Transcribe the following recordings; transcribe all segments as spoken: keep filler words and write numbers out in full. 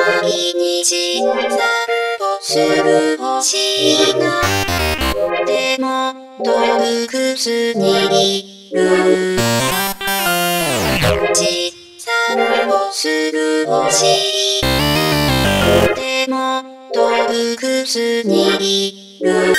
毎日散歩する星がでも洞窟にいる。散歩する星でも洞窟にいる。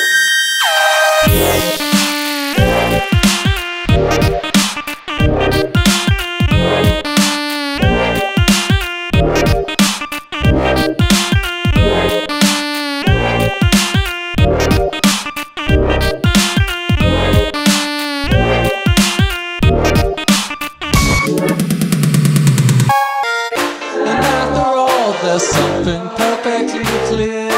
There's something perfectly clear.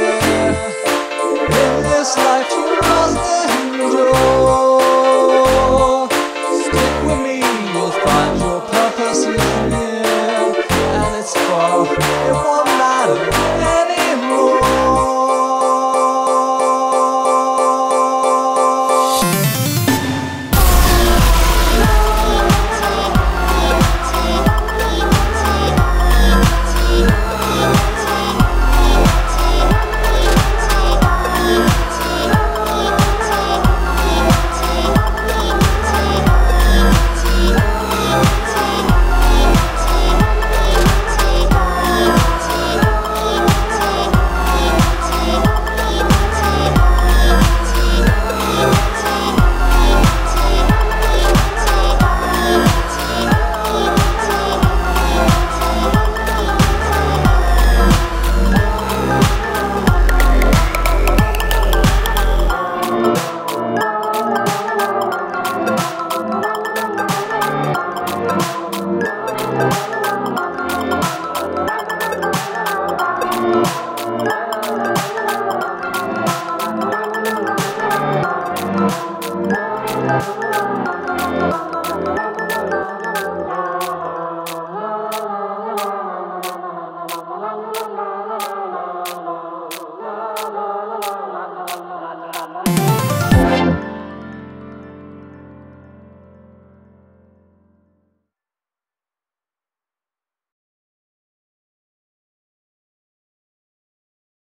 In this life you must endure. Stick with me, you'll find your purpose is near. And it's far, it won't matter anymore. La la la la la la la la la la la.